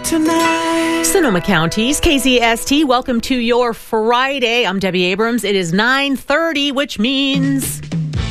tonight. Sonoma County's KZST, welcome to your Friday. I'm Debbie Abrams. It is 9:30, which means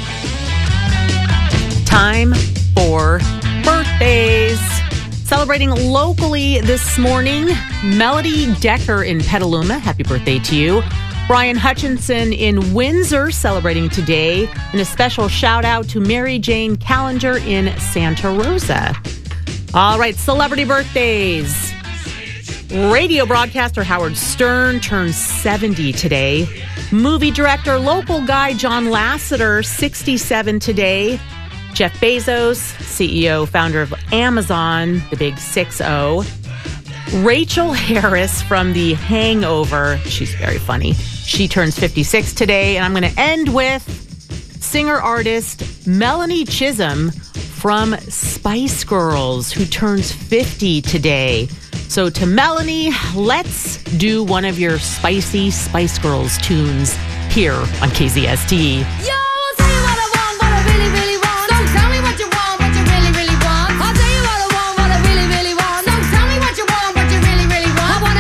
time for birthdays. Celebrating locally this morning, Melody Decker in Petaluma. Happy birthday to you. Brian Hutchinson in Windsor celebrating today. And a special shout out to Mary Jane Callinger in Santa Rosa. All right, celebrity birthdays. Radio broadcaster Howard Stern turns 70 today. Movie director, local guy John Lasseter, 67 today. Jeff Bezos, CEO, founder of Amazon, the big 6-0. Rachel Harris from The Hangover. She's very funny. She turns 56 today. And I'm going to end with singer-artist Melanie Chisholm from Spice Girls, who turns 50 today. So to Melanie, let's do one of your spicy Spice Girls tunes here on KZST. Yo, I'll tell you what I want, what I really, really want. Don't tell me what you want, what you really, really want. I'll tell you what I want, what I really, really want. Don't tell me what you want, what you really, really want. I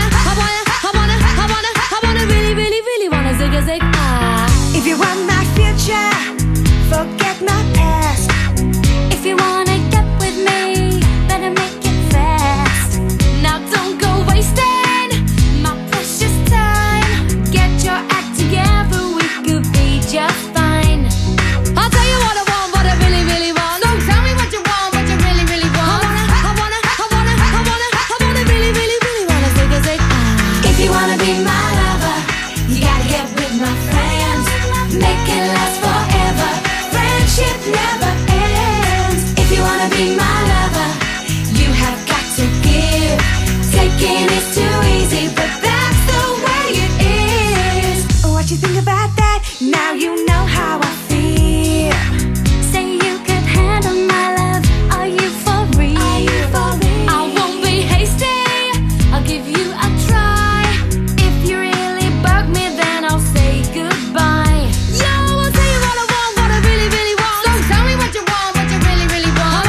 wanna really, really, really wanna zig a zig. If you want my future, forget my past. If you wanna get with me, better make it fast. Now don't go wasting my precious time. Get your act together, we could be just fine. I'll tell you what I want, what I really, really want. Don't tell me what you want, what you really, really want. I wanna really, really, really wanna zig a zig. If you wanna be my lover, you gotta get with my friends. Make it last forever. Friendship never ends. If you wanna be my lover, you have got to give. Taking is too easy, but that's the way it is. What you think about that? Now you know how I feel. Say you could handle my love. Are you for real? Are you for real? I won't be hasty. I'll give you a try. If you really bug me, then I'll say goodbye. Yo, I'll tell you what I want, what I really, really want. Don't tell me what you want, what you really, really want.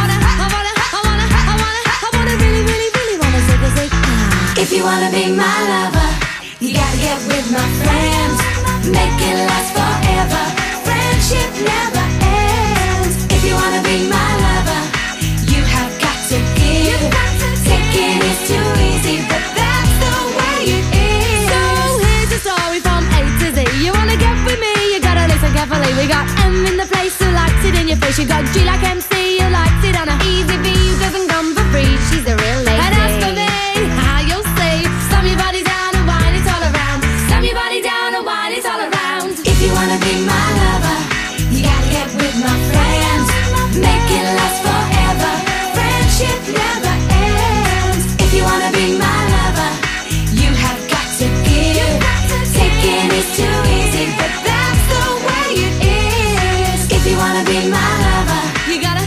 I wanna really, really, really wanna zig a zig. If you wanna be my lover, you gotta get with my friends. Make it last forever. Friendship never ends. If you wanna be my lover, you have got to give. Taking is too easy, but that's the way it is. So here's a story from A to Z. You wanna get with me, you gotta listen carefully. We got M in the place who likes it in your face. You got G like MC, who likes it on a easy V, who doesn't come for free. She's a real lady. And as for me, how you'll say, slam your body down and wine it all around. Slam your body down and wine it all around. If you wanna be my lover, you gotta get with my friends. Make it last forever. Friendship never ends. If you wanna be my lover, you have got to give. Taking is too easy, but that's the way it is. If you wanna be my lover, You gotta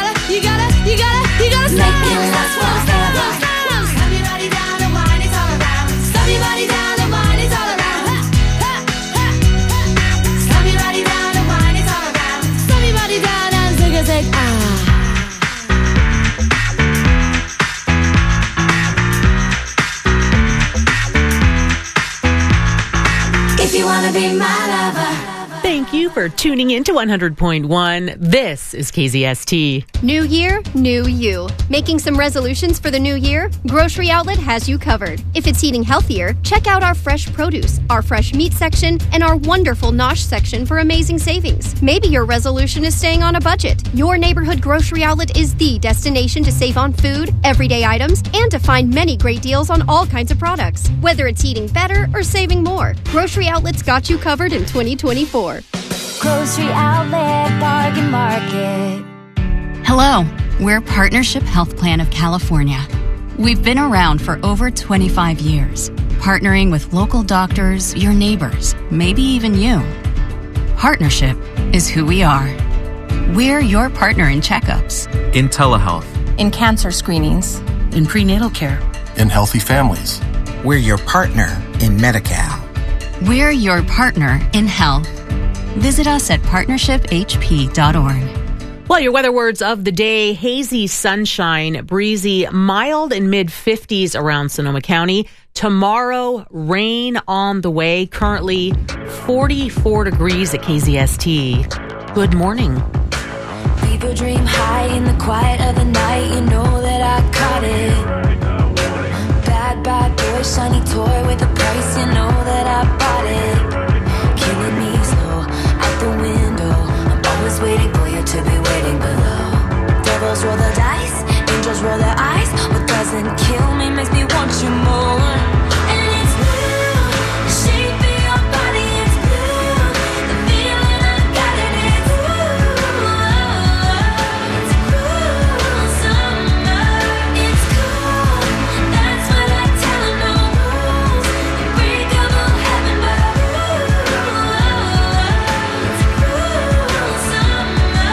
make it last forever. Slam your body down and wine it all around. Slam your body down and wine it all around. Slam your body down and wine it all around. Slam your body down and zig a zig. If you wanna be my lover. Thank you for tuning in to 100.1. This is KZST. New year, new you. Making some resolutions for the new year? Grocery Outlet has you covered. If it's eating healthier, check out our fresh produce, our fresh meat section, and our wonderful Nosh section for amazing savings. Maybe your resolution is staying on a budget. Your neighborhood Grocery Outlet is the destination to save on food, everyday items, and to find many great deals on all kinds of products. Whether it's eating better or saving more, Grocery Outlet's got you covered in 2024. Grocery Outlet Bargain Market. Hello, we're Partnership Health Plan of California. We've been around for over 25 years, partnering with local doctors, your neighbors, maybe even you. Partnership is who we are. We're your partner in checkups, in telehealth, in cancer screenings, in prenatal care, in healthy families. We're your partner in Medi-Cal. We're your partner in health. Visit us at partnershiphp.org. Well, your weather words of the day: hazy sunshine, breezy, mild and mid-50s around Sonoma County. Tomorrow, rain on the way. Currently 44 degrees at KZST. Good morning. Leave your dream high in the quiet of the night. You know that I caught it. Bad, bad boy, shiny toy with a price. You know that I bought it. Killing me slow, out the window. I'm always waiting for you to be waiting below. Devils roll the dice, angels roll their eyes. What doesn't kill me makes me want you more. And it's blue, the shape of your body is blue. The feeling I got it is blue. It's a cruel summer. It's cool, that's what I tell 'em. No rules, unbreakable heaven, but it's a cruel summer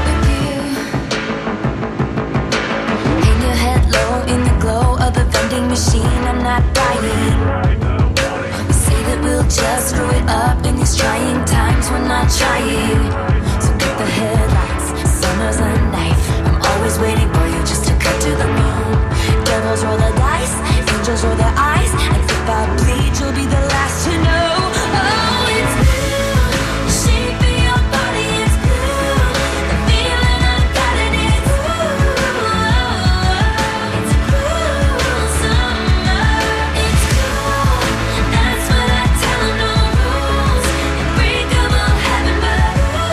with you. Hang your head low in the glow of the vending machine. I'm not buying. We say that we'll just screw it up in these trying times. We're not trying. So get the headlights. Summer's a knife. I'm always waiting for you just to cut to the bone. Devils roll the dice, angels roll their eyes. And if I bleed, you'll be the last to know. Oh, it's blue. The shape of your body is blue. The feeling I got it is blue. It's a cruel summer. It's cool, that's what I tell 'em. No rules, unbreakable heaven, but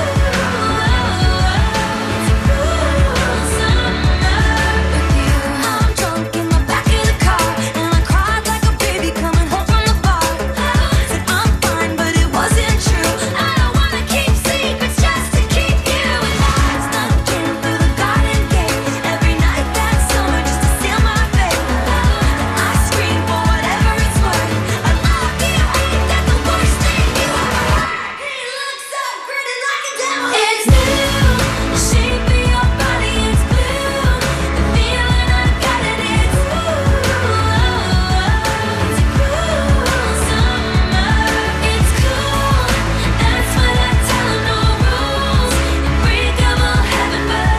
it's a cruel summer with you. I'm drunk in the back of the car, and I cried like a baby coming home from the bar. Said I'm fine, but it wasn't true. I don't wanna keep secrets just to keep you alive. Snuck in through the garden gate every night that summer just to seal my fate. I scream for whatever it's worth. I love you, ain't that the worst thing you ever heard? He looks so pretty like a devil. It's blue, the shape of your body is blue. The feeling I got it is blue. It's a cruel summer. It's cool, that's what I tell 'em. No rules, unbreakable heaven, but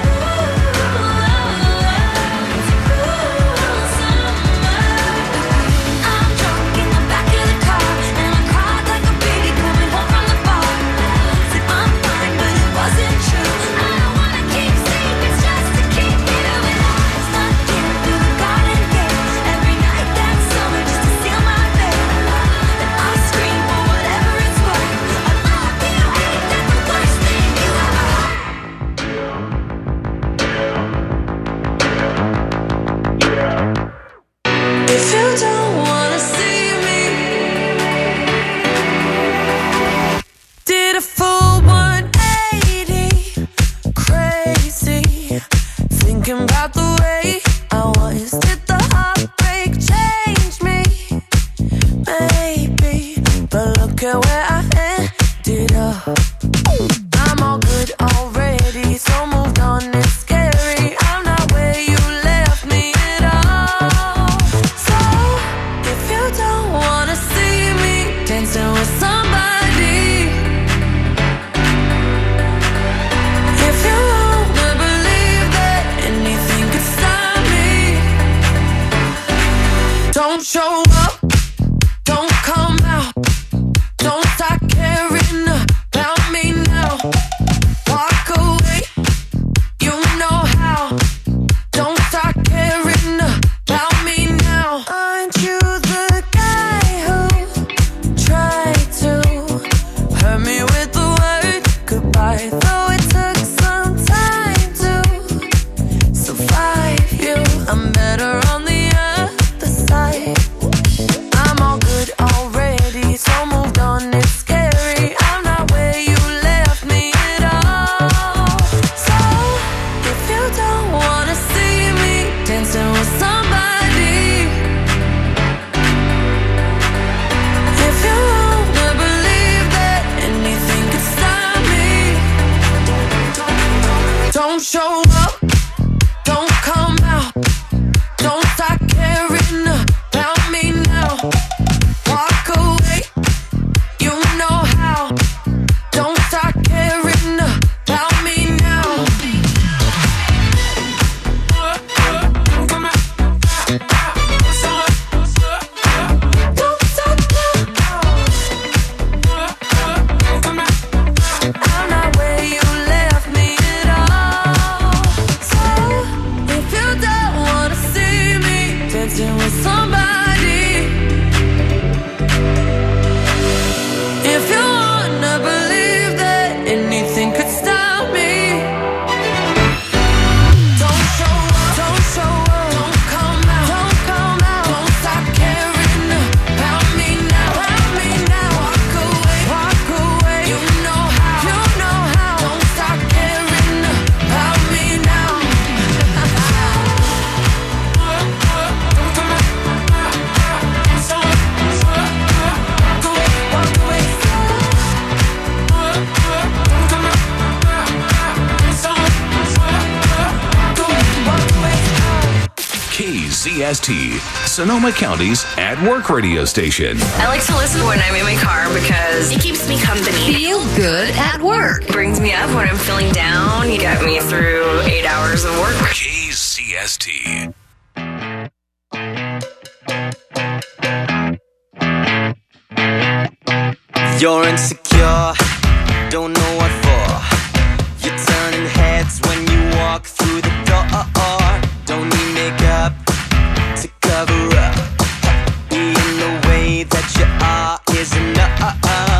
it's a cruel summer. I'm drunk in the back of the car, and I cried like a baby coming home from the bar. Said I'm fine, but it wasn't true. I don't wanna keep secrets just to keep you alive. Snuck in through the garden gate every night that summer just to seal my fate. And I scream for whatever it's worth. I love you, ain't that the worst thing you ever heard? If you don't wanna see me, did a full 180, crazy, thinking about the way I was. Did the heartbreak change me? Maybe, but look at where I ended up. I'm all good already, so moved on. It's scary. I'm not where you left me at all. So if you don't wanna see me dancing with somebody, if you wanna believe that anything could stop me, don't show up, don't come out, don't start caring about me now. Walk away, you know how. Don't start caring about me now. Aren't you the guy who tried to hurt me with the word goodbye? Though it took some time to survive you, I'm better on the other side. I'm all good already, so moved on. It's scary. I'm not where you left me at all. So if you don't wanna see me dancing with somebody, if you wanna believe that anything could stop me, don't show up, don't come out, don't start caring about me now. Walk away, you know how. Don't start caring about me now. KZST, Sonoma County's at work radio station. I like to listen when I'm in my car because it keeps me company. Feel good at work. Brings me up when I'm feeling down. You get me through 8 hours of work. KZST. You're insecure, don't know what for. You're turning heads when you walk through the door. Don't need makeup to cover up. Being the way that you are is enough.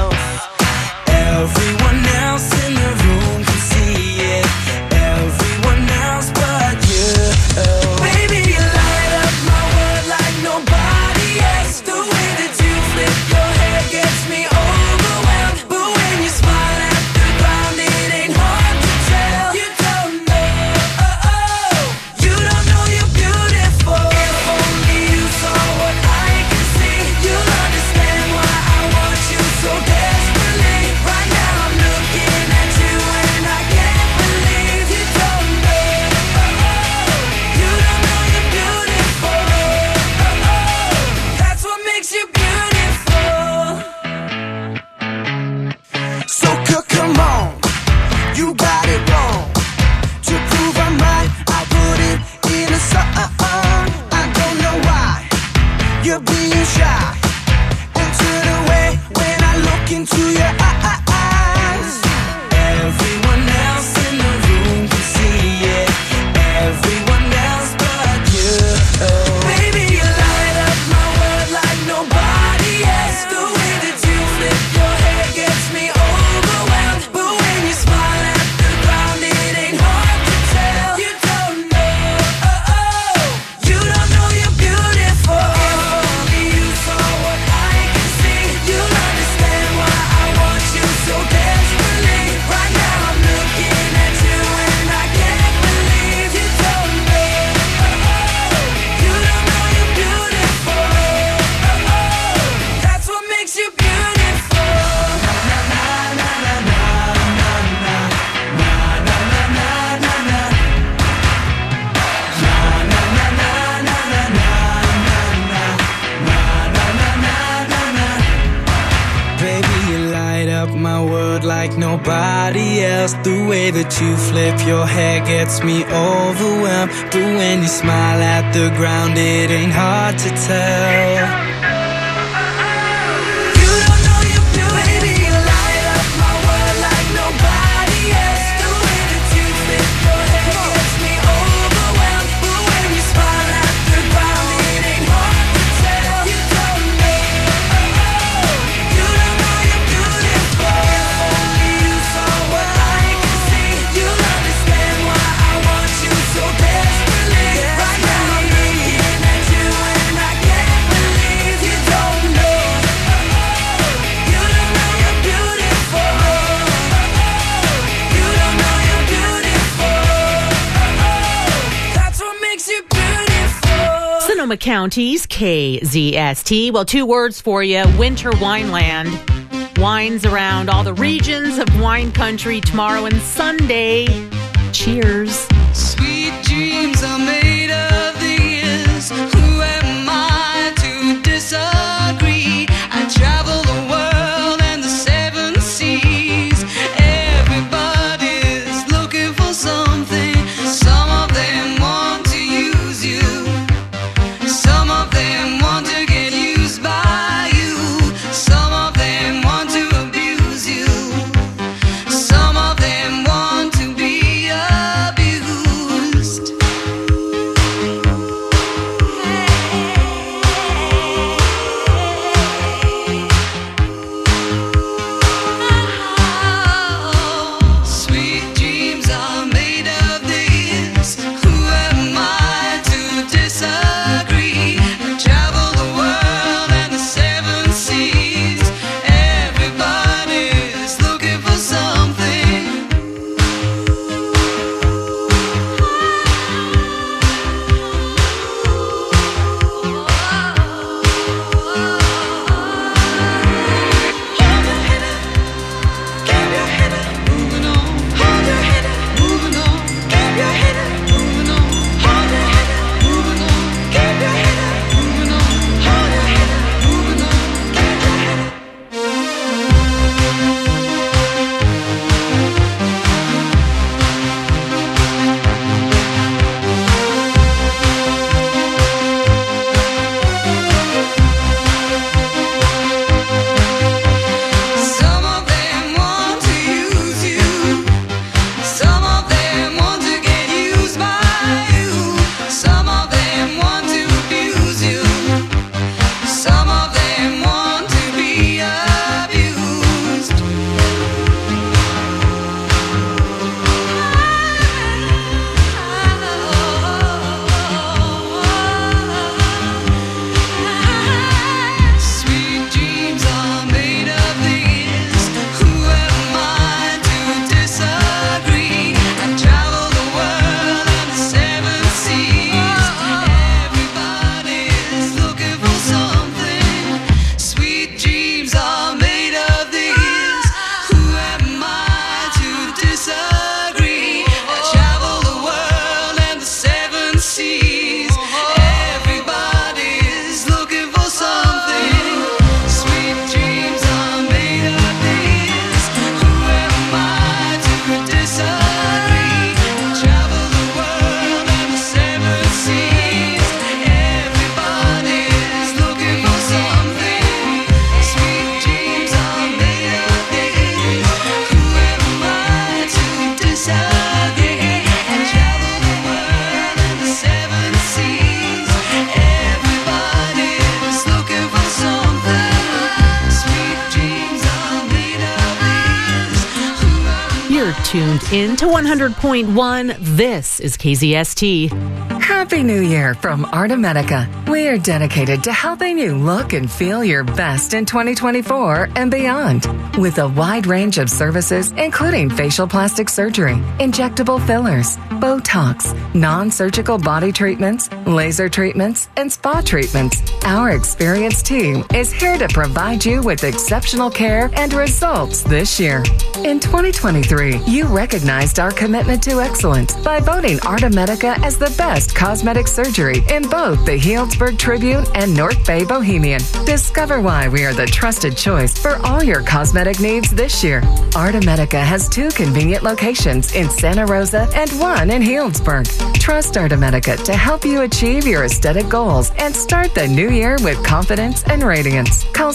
Everyone else in the room can see it. Everyone else but you. Baby, you light up my world like nobody else. The way that you flip your hair gets me overwhelmed. But when you smile at the ground, it ain't hard to tell. You don't know, you don't know you're beautiful. If only you saw what I can see, you'll understand why I want you so desperately. Right now I'm looking at you and I can't believe you don't know, you don't know you're beautiful. That's what makes you beautiful. So come on, you got it wrong. To prove I'm right, I put it in a song. I don't know why you're being shy and turn away when I look into your eyes. Everyone else in the room can see it. Everyone else but you. Baby, you light up my world like nobody else. The way that you flip your hair gets me overwhelmed. But when you smile at the ground, it ain't hard to tell. You don't know, you don't know you're beautiful. If only you saw what I can see, you'll understand why I want you so desperately. Right now I'm looking at you and I can't believe you don't know, you don't know you're beautiful. That's what makes you beautiful. Baby, you light up my world like nobody else. The way that you flip your hair gets me overwhelmed. But when you smile at the ground, it ain't hard to tell. You don't know you're beautiful. Baby, you light up my world like nobody else. The way that you flip your hair gets me overwhelmed. But when you smile at the ground, it ain't hard to tell. You don't know, you don't know you're beautiful. If only you saw what I can see, you'll understand why I want you so desperately. Right now I'm looking at you and I can't believe you don't know, you don't know you're beautiful. You don't know you're beautiful. That's what makes you beautiful. Sonoma County's KZST. Well, two words for you. Winter Wineland. Wines around all the regions of wine country tomorrow and Sunday. Cheers. Sweet dreams are made of these. Who am I to disagree? I travel the world and the seven seas. Everybody's looking for something. Some of them want to use you. Some of them want to get used by you. Some of them want to abuse you. Some of them want to be abused. tuned in to 100.1. This is KZST. Happy New Year from Art Medica. We are dedicated to helping you look and feel your best in 2024 and beyond. With a wide range of services, including facial plastic surgery, injectable fillers, Botox, non-surgical body treatments, laser treatments, and spa treatments. Our experienced team is here to provide you with exceptional care and results this year. In 2023, you recognized our commitment to excellence by voting Art Medica as the best cosmetic surgery in both the Healdsburg Tribune and North Bay Bohemian. Discover why we are the trusted choice for all your cosmetic needs this year. Art Medica has 2 convenient locations in Santa Rosa and 1 in Healdsburg. Trust Art Medica to help you achieve your aesthetic goals and start the new year with confidence and radiance. Call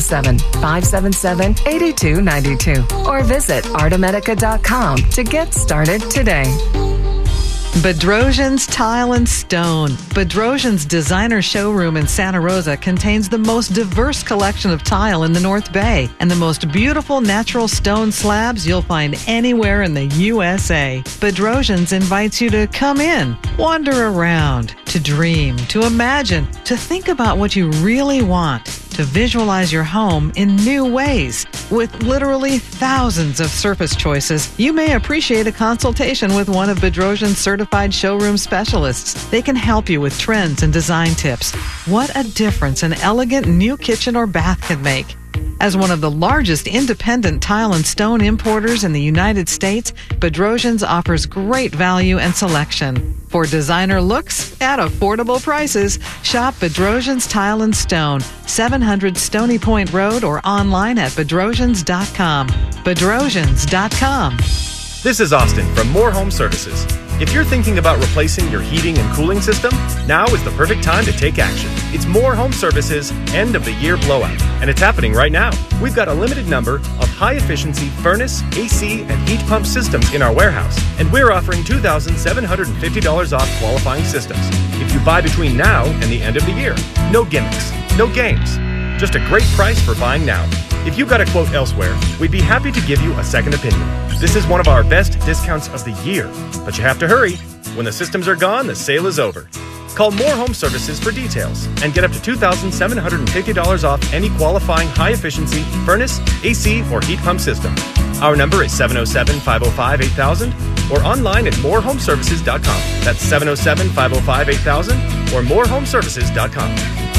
707-577-8292 or visit artamedica.com to get started today. Bedrosian's Tile and Stone. Bedrosian's designer showroom in Santa Rosa contains the most diverse collection of tile in the North Bay and the most beautiful natural stone slabs you'll find anywhere in the USA. Bedrosian's invites you to come in, wander around, to dream, to imagine, to think about what you really want, to visualize your home in new ways. With literally thousands of surface choices, you may appreciate a consultation with one of Bedrosian's certified showroom specialists. They can help you with trends and design tips. What a difference an elegant new kitchen or bath can make. As one of the largest independent tile and stone importers in the United States, Bedrosian's offers great value and selection. For designer looks at affordable prices, shop Bedrosian's Tile and Stone, 700 Stony Point Road, or online at bedrosians.com. Bedrosians.com. This is Austin from More Home Services. If you're thinking about replacing your heating and cooling system, now is the perfect time to take action. It's More Home Services End of the Year Blowout, and it's happening right now. We've got a limited number of high-efficiency furnace, AC, and heat pump systems in our warehouse, and we're offering $2,750 off qualifying systems if you buy between now and the end of the year. No gimmicks, no games, just a great price for buying now. If you got a quote elsewhere, we'd be happy to give you a second opinion. This is one of our best discounts of the year, but you have to hurry. When the systems are gone, the sale is over. Call More Home Services for details and get up to $2,750 off any qualifying high-efficiency furnace, AC, or heat pump system. Our number is 707-505-8000 or online at morehomeservices.com. That's 707-505-8000 or morehomeservices.com.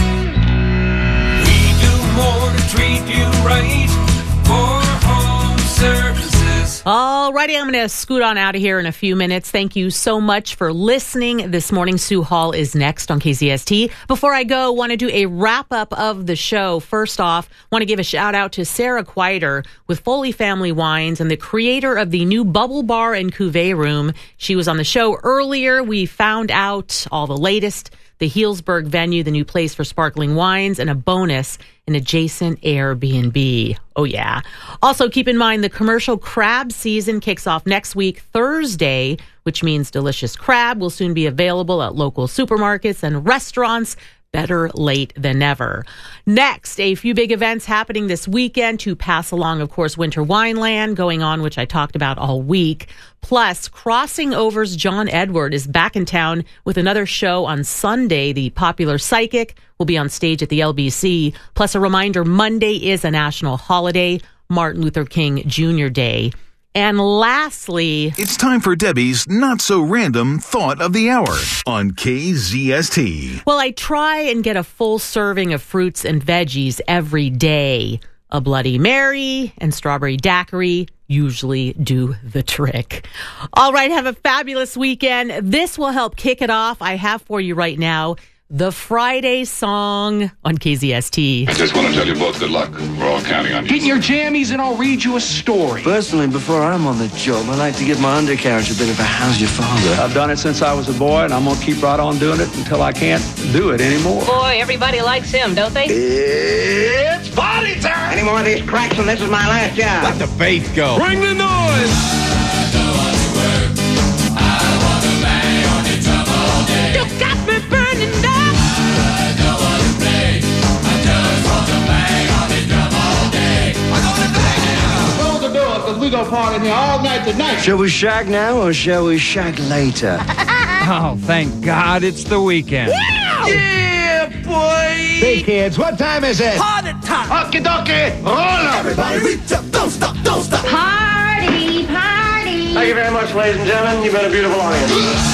More to treat you right. More Home Services. Alrighty, I'm going to scoot on out of here in a few minutes. Thank you so much for listening this morning. Sue Hall is next on KZST. Before I go, want to do a wrap-up of the show. First off, want to give a shout-out to Sarah Quieter with Foley Family Wines and the creator of the new Bubble Bar and Cuvée Room. She was on the show earlier. We found out all the latest. The Healdsburg venue, the new place for sparkling wines, and a bonus, an adjacent Airbnb. Oh, yeah. Also, keep in mind the commercial crab season kicks off next week, Thursday, which means delicious crab will soon be available at local supermarkets and restaurants. Better late than never. Next, a few big events happening this weekend to pass along, of course, Winter Wineland going on, which I talked about all week. Plus, Crossing Over's John Edward is back in town with another show on Sunday. The popular psychic will be on stage at the LBC. Plus, a reminder, Monday is a national holiday, Martin Luther King Jr. Day. And lastly, it's time for Debbie's not-so-random thought of the hour on KZST. Well, I try and get a full serving of fruits and veggies every day. A Bloody Mary and strawberry daiquiri usually do the trick. All right, have a fabulous weekend. This will help kick it off. I have for you right now the Friday song on KZST. I just want to tell you both good luck. We're all counting on you. Get in your jammies and I'll read you a story. Personally, before I'm on the job, I like to give my undercarriage a bit of a how's your father. I've done it since I was a boy, and I'm going to keep right on doing it until I can't do it anymore. Boy, everybody likes him, don't they? It's party time! Any more of these cracks and this is my last job. Let the faith go. Bring the noise! You got me burning up! Close the door, because we're going to party in here all night tonight. Shall we shag now or shall we shag later? Oh, thank God it's the weekend. Yeah, boy! Hey, kids, what time is it? Party time! Okie dokie, roll up! Everybody reach up, don't stop, don't stop! Party, party. Thank you very much, ladies and gentlemen. You've been a beautiful audience.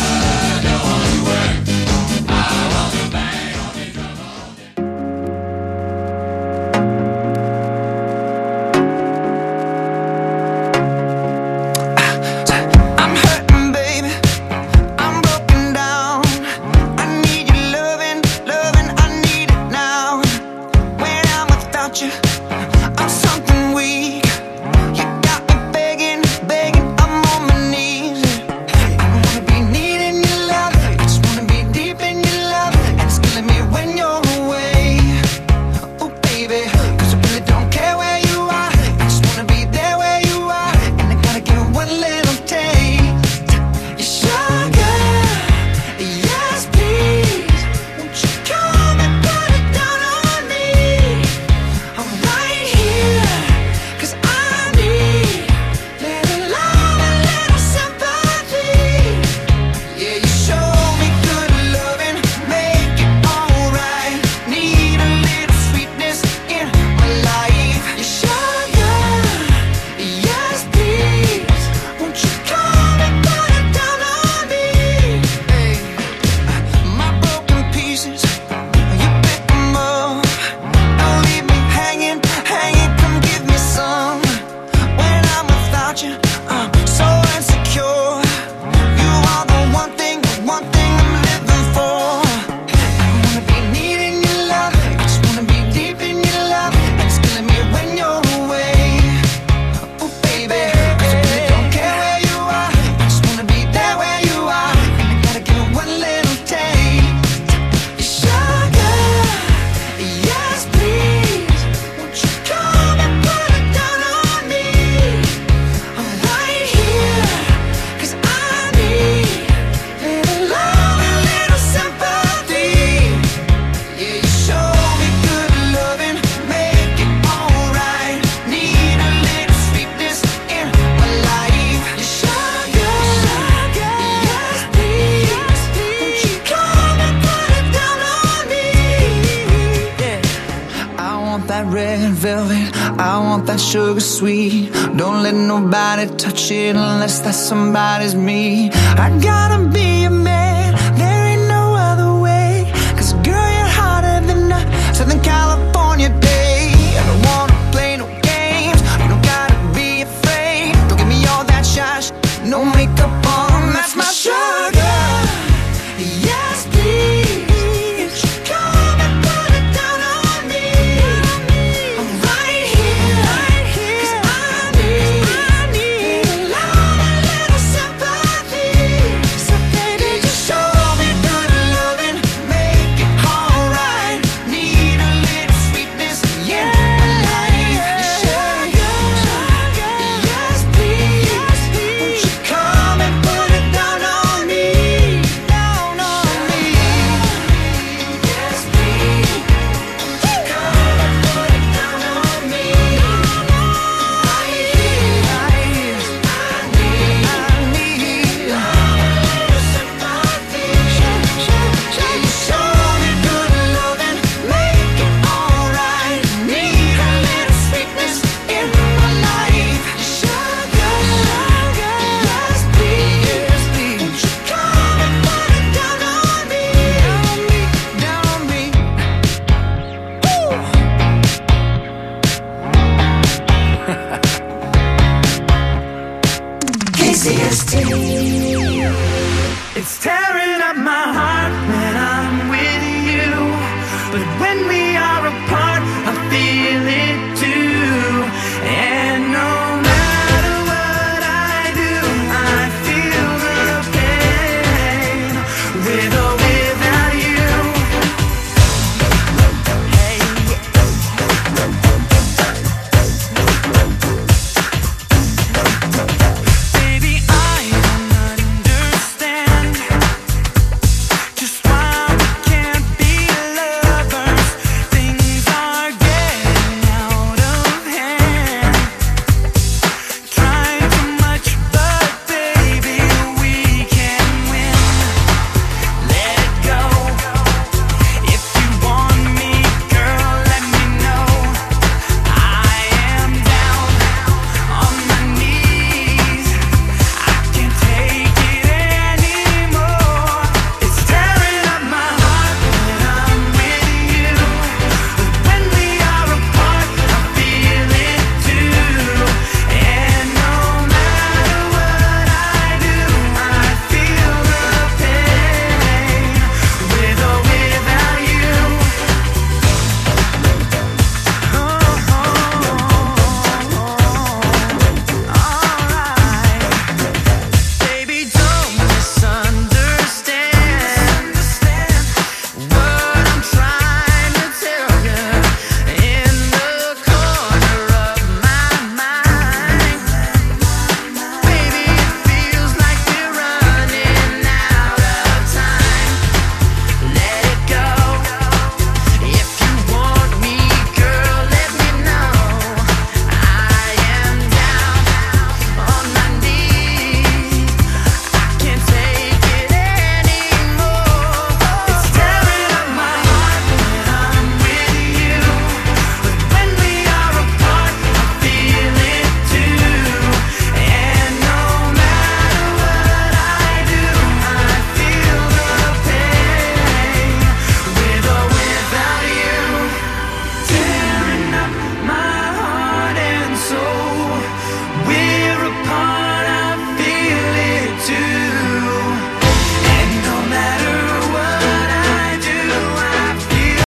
Sugar sweet, don't let nobody touch it unless that somebody's me. I gotta be a man.